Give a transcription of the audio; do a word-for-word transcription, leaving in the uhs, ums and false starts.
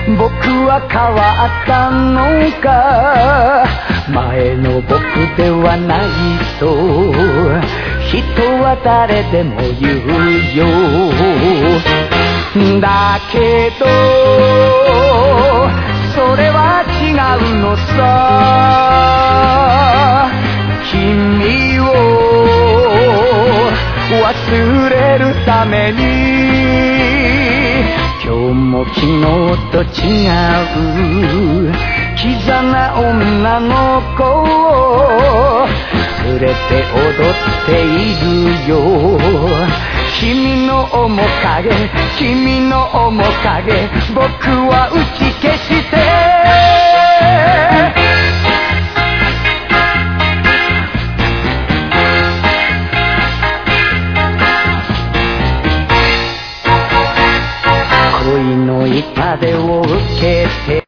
僕は変わったのか、前の僕ではないと人は誰でも言うよ。だけどそれは違うのさ。君を忘れるために今日も昨日と違うキザな女の子を連れて踊っているよ。君の面影、君の面影、僕は打ち消して恋の痛手を受けて